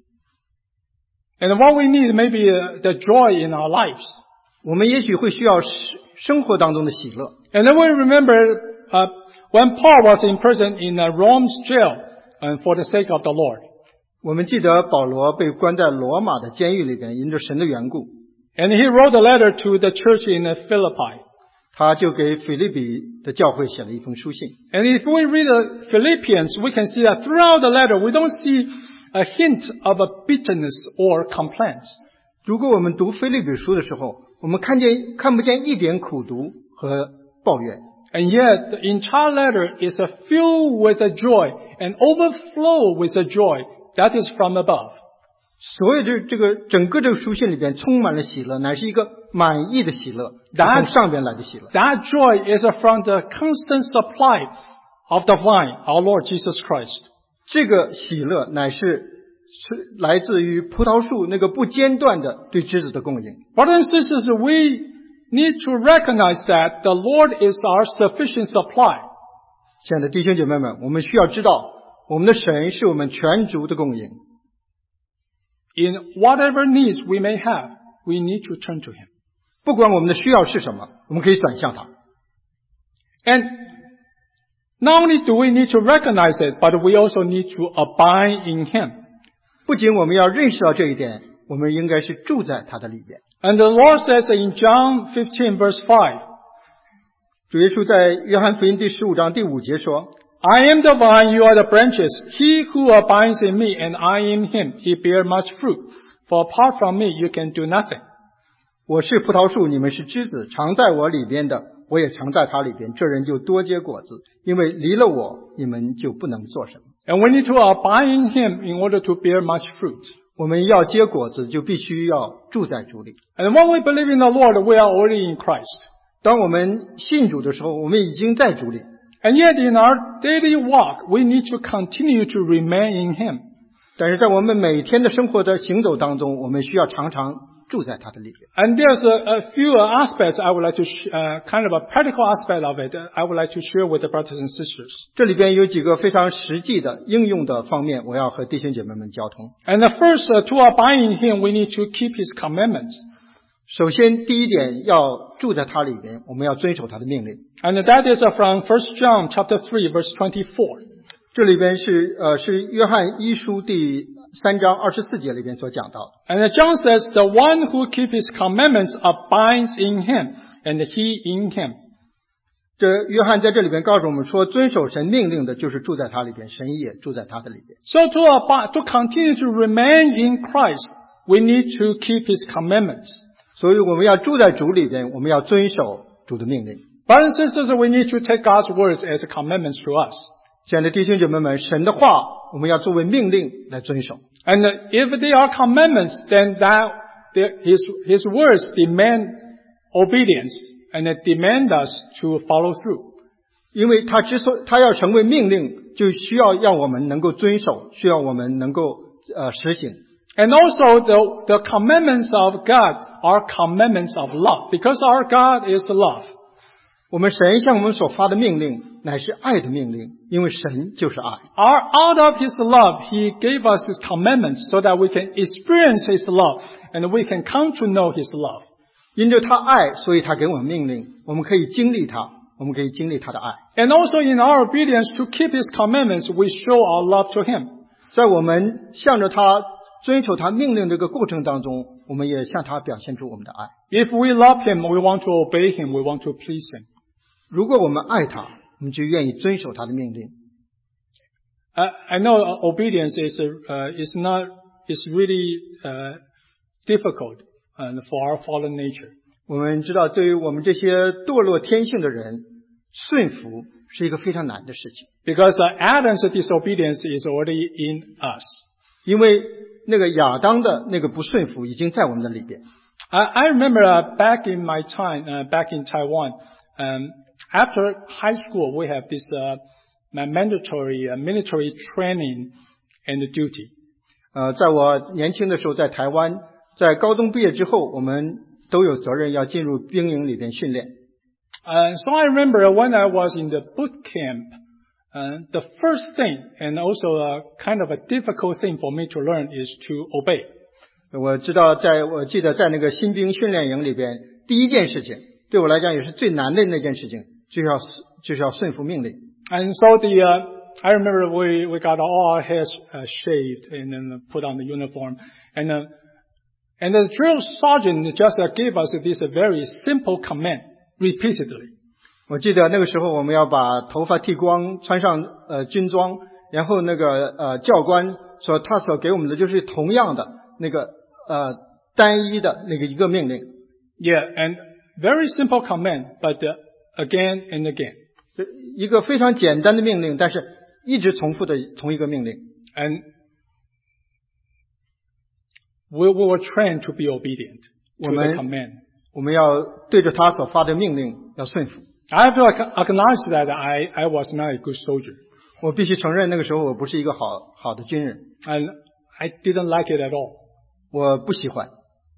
And what we need may be the joy in our lives. 我们也许会需要生活当中的喜乐。 And then we remember when Paul was in prison in Rome's jail for the sake of the Lord. 我们记得保罗被关在罗马的监狱里边，因着神的缘故。 And he wrote a letter to the church in Philippi. 他就给腓立比的教会写了一封书信。 And if we read Philippians, we can see that throughout the letter, we don't see a hint of a bitterness or complaints. 如果我们读腓立比书的时候，我们看不见一点苦毒和抱怨。 And yet, the entire letter is filled with a joy and overflow with a joy that is from above. 所有这个整个这个书信里边充满了喜乐，乃是一个满意的喜乐，从上边来的喜乐。 That joy is from the constant supply of the vine, our Lord Jesus Christ. 这个喜乐乃是来自于葡萄树那个不间断的对枝子的供应。 Brothers and sisters, we need to recognize that the Lord is our sufficient supply. 亲爱的弟兄姐妹们，我们需要知道，我们的神是我们全足的供应。 In whatever needs we may have, we need to turn to Him. 不管我们的需要是什么，我们可以转向他。 And not only do we need to recognize it, but we also need to abide in Him. 不仅我们要认识到这一点，我们应该是住在他的里边。 And the Lord says in John 15 verse 5, 主耶稣在约翰福音第15章第5节说 I am the vine, you are the branches. He who abides in me and I in him, he bear much fruit. For apart from me, you can do nothing. 我是葡萄树，你们是枝子，常在我里边的，我也常在他里边，这人就多结果子，因为离了我，你们就不能做什么。 And we need to abide in him in order to bear much fruit. 我们要结果子，就必须要住在主里。 And when we believe in the Lord, we are already in Christ. 当我们信主的时候，我们已经在主里。 And yet in our daily walk, we need to continue to remain in him. 但是在我们每天的生活的行走当中，我们需要常常住在他的里边。 And there's a few aspects I would like to, kind of a practical aspect of it, I would like to share with the brothers and sisters. 这里边有几个非常实际的应用的方面，我要和弟兄姐妹们交通。 And the first, to abide in him, we need to keep his commandments. 首先，第一点要住在他里边，我们要遵守他的命令。 And that is from 1 John chapter 3 verse 24. 这里边是约翰一书第3章24节里边所讲到的。 And John says, the one who keeps his commandments abides in him, and he in him. 这约翰在这里边告诉我们说，遵守神命令的就是住在他里边，神也住在他的里边。 So to abide, to continue to remain in Christ, we need to keep his commandments. 所以我们要住在主里边，我们要遵守主的命令。 Brothers and sisters, we need to take God's words as commandments to us. 亲爱的弟兄姐妹们，神的话我们要作为命令来遵守。 And if they are commandments, then his words demand obedience and it demand us to follow through. 因为他要成为命令，就需要让我们能够遵守，需要我们能够实行。 And also the commandments of God are commandments of love, because our God is love. 我们神向我们所发的命令乃是爱的命令，因为神就是爱。 Out of his love, he gave us his commandments so that we can experience his love and we can come to know his love. 因着他爱，所以他给我们命令，我们可以经历他，我们可以经历他的爱。 And also in our obedience to keep his commandments, we show our love to him. 在我们向着他遵守他命令这个过程当中，我们也向他表现出我们的爱。 If we love Him, we want to obey Him, we want to please Him. 如果我们爱他，我们就愿意遵守他的命令。 I know obedience is really difficult for our fallen nature. 我们知道，对于我们这些堕落天性的人，顺服是一个非常难的事情， Because Adam's disobedience is already in us. 因为那个亚当的那个不顺服已经在我们的里边。 I remember back in my time, back in Taiwan, after high school, we have this mandatory military training and duty. 在我年轻的时候，在台湾，在高中毕业之后，我们都有责任要进入兵营里边训练。 So I remember when I was in the boot camp, the first thing and also a kind of a difficult thing for me to learn is to obey. 我记得在那个新兵训练营里边，第一件事情对我来讲也是最难的那件事情，就是要顺服命令。 And so I remember we got all our hairs shaved and then put on the uniform, and the drill sergeant just gave us this very simple command repeatedly. 我记得那个时候我们要把头发剃光，穿上军装，然后那个教官他所给我们的就是同样的那个单一的那个一个命令。 Yeah, and very simple command, but again and again. 一个非常简单的命令，但是一直重复的同一个命令。 And we were trained to be obedient to the command. 我们要对着他所发的命令要顺服。 I have to acknowledge that I was not a good soldier. 我必须承认，那个时候我不是一个好的军人。 And I didn't like it at all. 我不喜欢。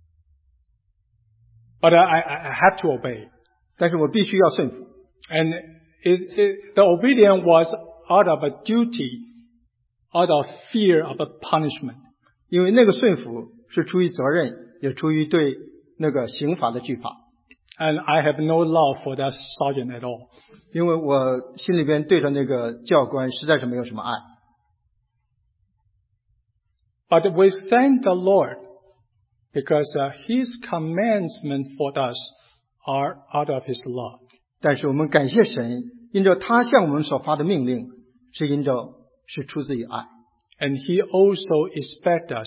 But I had to obey. 但是我必须要顺服。 And the obedience was out of a duty, out of fear of a punishment. 因为那个顺服是出于责任，也出于对那个刑罚的惧怕。 And I have no love for that sergeant at all. 因为我心里边对着那个教官实在是没有什么爱。 But we thank the Lord because His commandments for us are out of His love. 但是我们感谢神，因着他向我们所发的命令，是出自于爱。 And He also expects us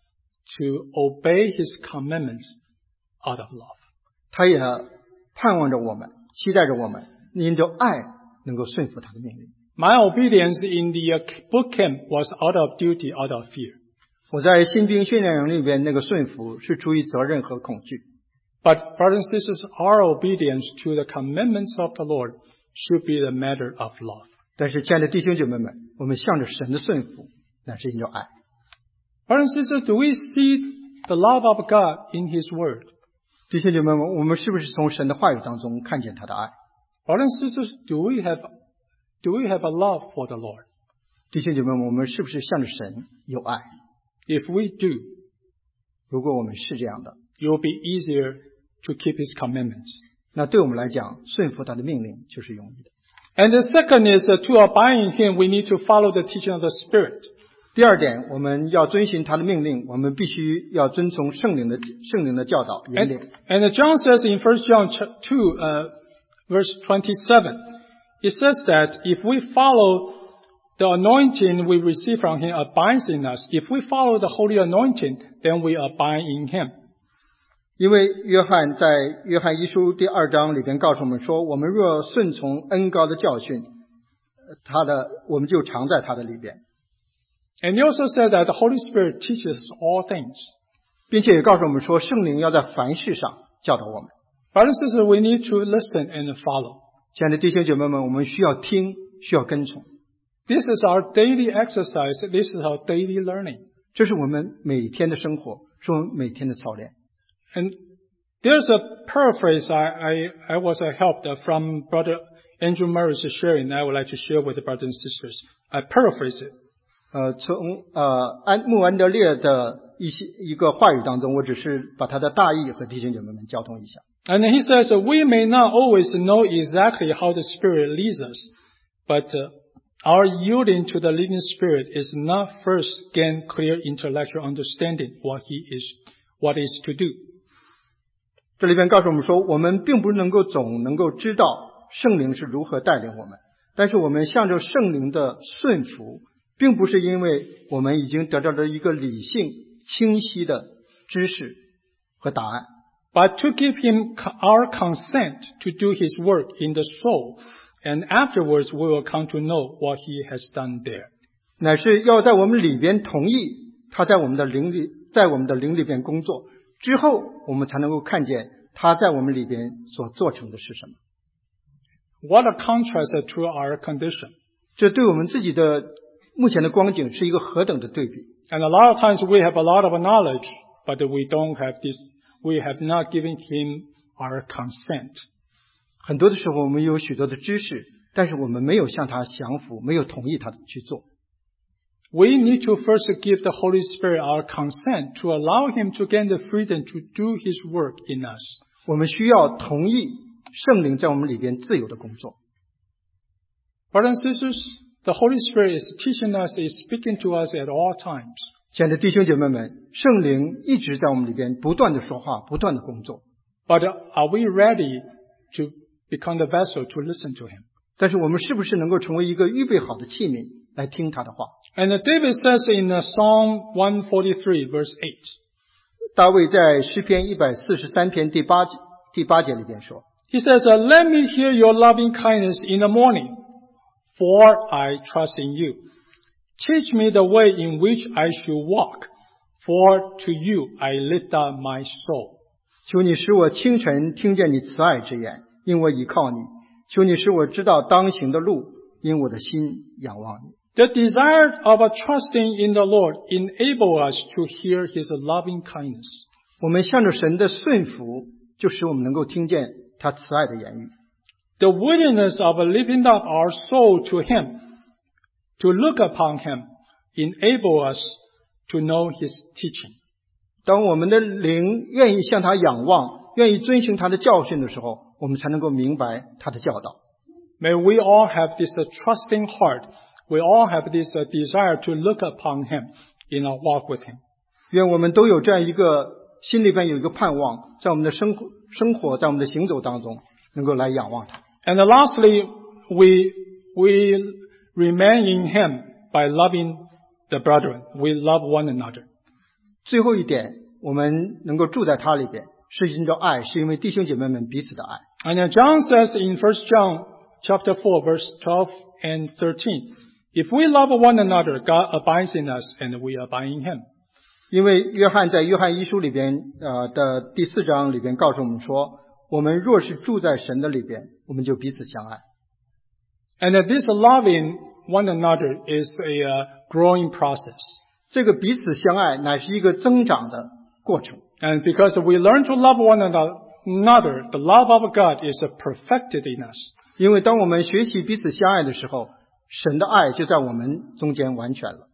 to obey His commandments out of love. 他也盼望着我们，期待着我们，因着爱能够顺服他的命令。 My obedience in the boot camp was out of duty, out of fear. 我在新兵训练营里边那个顺服是出于责任和恐惧。 But brothers and sisters, our obedience to the commandments of the Lord should be the matter of love. 但是亲爱的弟兄姐妹们，我们向着神的顺服，那是因着爱。 Brothers and sisters, do we see the love of God in His Word? 弟兄姐妹们，我们是不是从神的话语当中看见他的爱？ Brothers and sisters, do we have a love for the Lord? 弟兄姐妹们，我们是不是向着神有爱？ If we do, 如果我们是这样的， it will be easier to keep His commandments. 那对我们来讲，顺服他的命令就是容易的。 And the second is to abide in Him, we need to follow the teaching of the Spirit. 第二点，我们要遵循他的命令，我们必须要遵从圣灵的教导引领。 And John says in 1 John 2, verse 27, it says that if we follow the anointing we receive from Him abides in us. If we follow the holy anointing, then we abide in Him. 因为约翰在约翰一书第2章里边告诉我们说，我们若顺从恩膏的教训，我们就常在他的里边。 And he also said that the Holy Spirit teaches all things. 并且也告诉我们说，圣灵要在凡事上教导我们。 Brothers and sisters, we need to listen and follow. 亲爱的弟兄姐妹们，我们需要听，需要跟从。 This is our daily exercise. This is our daily learning. 这是我们每天的生活，是我们每天的操练。 And there's a paraphrase I was helped from Brother Andrew Murray's sharing. I would like to share with the brothers and sisters. I paraphrase it. 从穆安德烈的一个话语当中，我只是把他的大意和弟兄姐妹们交通一下。 And he says, we may not always know exactly how the Spirit leads us, but Our yielding to the living Spirit is not first gain clear intellectual understanding what is to do. 这里边告诉我们说，我们并不总能够知道圣灵是如何带领我们，但是我们向着圣灵的顺服，并不是因为我们已经得到了一个理性清晰的知识和答案。 But to give him our consent to do his work in the soul, and afterwards we will come to know what he has done there. 乃是要在我们里边同意他在我们的灵里边工作，之后我们才能够看见他在我们里边所做成的是什么。 What a contrast to our condition. 这对我们自己的目前的光景是一个何等的对比。 And a lot of times we have a lot of knowledge, but we have not given him our consent. 很多的时候我们有许多的知识，但是我们没有向他降服，没有同意他去做。 We need to first give the Holy Spirit our consent to allow him to gain the freedom to do his work in us. 我们需要同意圣灵在我们里边自由的工作。 Brothers and sisters, the Holy Spirit is teaching us, is speaking to us at all times. 亲爱的弟兄姐妹们，圣灵一直在我们里边不断的说话，不断的工作。 But are we ready to become the vessel to listen to him? 但是我们是不是能够成为一个预备好的器皿来听他的话？ And David says in Psalm 143 verse 8, 大卫在诗篇143篇第八节里边说， he says, Let me hear your loving kindness in the morning, for I trust in you. Teach me the way in which I should walk, for to you I lift up my soul. 求你使我清晨听见你慈爱之言，因我倚靠你。求你使我知道当行的路，因我的心仰望你。 The desire of trusting in the Lord enable us to hear his loving kindness. 我们向着神的顺服，就使我们能够听见他慈爱的言语。 The willingness of lifting up our soul to him, to look upon him, enable us to know his teaching. 当我们的灵愿意向他仰望，愿意遵循他的教训的时候，我们才能够明白他的教导。 May we all have this trusting heart. We all have this desire to look upon him in our walk with him. 愿我们都有这样一个心里边有一个盼望，在我们的生活，在我们的行走当中，能够来仰望他。 And lastly, we remain in him by loving the brethren. We love one another. 最后一点，我们能够住在他里边，是因着爱，是因为弟兄姐妹们彼此的爱。 And John says in 1 John chapter 4 verse 12 and 13, If we love one another, God abides in us and we abide in him. 因为约翰在约翰一书里边的第4章里边告诉我们说，我们若是住在神的里边，我们就彼此相爱。 And this loving one another is a growing process. 这个彼此相爱乃是一个增长的过程。 And because we learn to love one another, the love of God is perfected in us. 因为当我们学习彼此相爱的时候，神的爱就在我们中间完全了。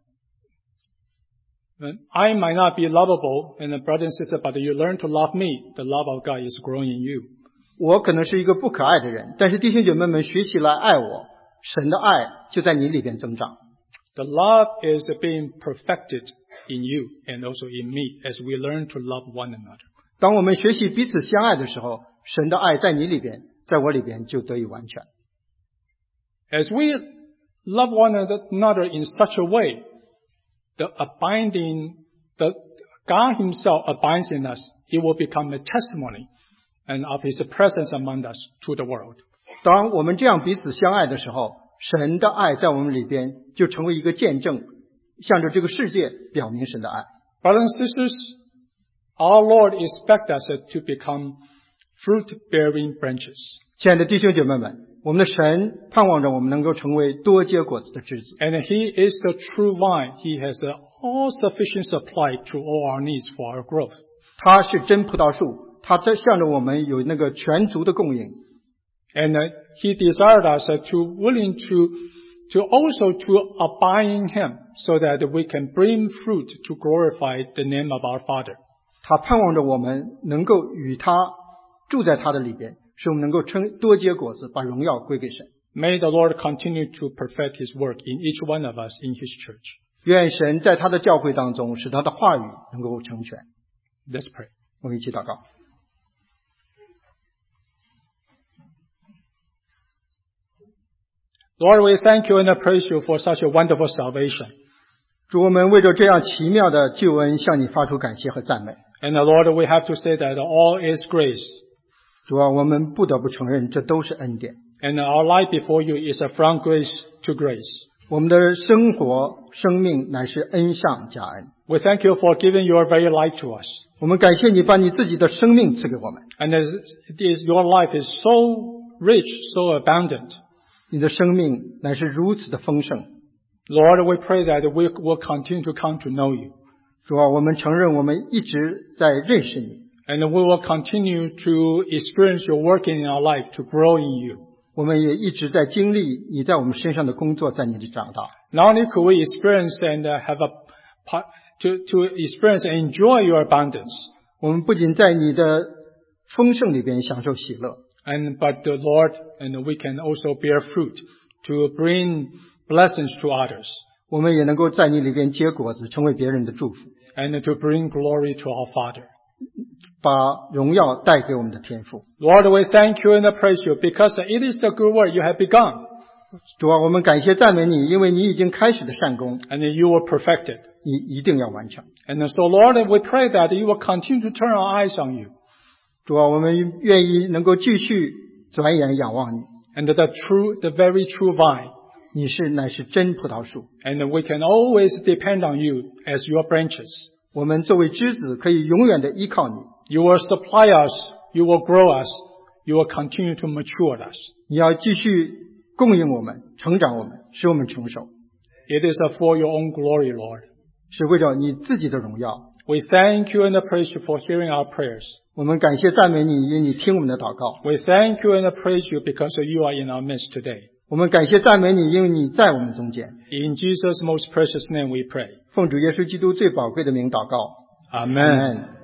I might not be lovable, and brother and sister, but you learn to love me. The love of God is growing in you. 我可能是一个不可爱的人，但是弟兄姐妹们学习来爱我，神的爱就在你里边增长。 The love is being perfected in you and also in me as we learn to love one another. 当我们学习彼此相爱的时候，神的爱在你里边，在我里边就得以完全。 As we love one another in such a way, the God himself abides in us. It will become a testimony and of his presence among us to the world. 当我们这样彼此相爱的时候，神的爱在我们里边就成为一个见证，向着这个世界表明神的爱。 Brothers and sisters, our Lord expects us to become fruit-bearing branches. 亲爱的弟兄姐妹们，我们的神盼望着我们能够成为多结果子的枝子。 And he is the true vine. He has all sufficient supply to all our needs for our growth. 他是真葡萄树，他在向着我们有那个全足的供应。 And he desired us to willing to also to abide in him so that we can bring fruit to glorify the name of our Father. 他盼望着我们能够与他住在他的里边，使我们能够多结果子，把荣耀归给神。 May the Lord continue to perfect His work in each one of us in His church. 愿神在他的教会当中使他的话语能够成全。 Let's pray. 我们一起祷告。 Lord, we thank you and praise you for such a wonderful salvation. 主，我们为着这样奇妙的救恩向你发出感谢和赞美。 And Lord, we have to say that all is grace. 主啊，我们不得不承认这都是恩典。 And our life before you is from grace to grace. 我们的生活生命乃是恩上加恩。 We thank you for giving your very life to us. 我们感谢你把你自己的生命赐给我们。 And your life is so rich, so abundant. 你的生命乃是如此的丰盛。 Lord, we pray that we will continue to come to know you. 主啊，我们承认我们一直在认识你。 And we will continue to experience your working in our life to grow in you. 我们也一直在经历你在我们身上的工作，在你的长大。 Not only could we experience and have to experience and enjoy your abundance, 我们不仅在你的丰盛里边享受喜乐， but the Lord, and we can also bear fruit to bring blessings to others 我们也能够在你里边结果子，成为别人的祝福， and to bring glory to our Father. 把荣耀带给我们的天父。 Lord, we thank you and praise you because it is the good work you have begun 主啊，我们感谢赞美你，因为你已经开始的善功， and you will perfect it. 你一定要完成。 And so Lord, we pray that you will continue to turn our eyes on you 主啊，我们愿意能够继续转眼仰望你， and the very true vine. 你乃是真葡萄树， And we can always depend on you as your branches. 我们作为枝子可以永远的依靠你。 You will supply us, you will grow us, you will continue to mature us. 你要继续供应我们，成长我们，使我们成熟， It is for your own glory, Lord. 是为了你自己的荣耀。 We thank you and praise you for hearing our prayers. 我们感谢赞美你，因为你听我们的祷告。 We thank you and praise you because you are in our midst today. 我们感谢赞美你，因为你在我们中间。 In Jesus' most precious name we pray. 奉主耶稣基督最宝贵的名祷告。 Amen. Amen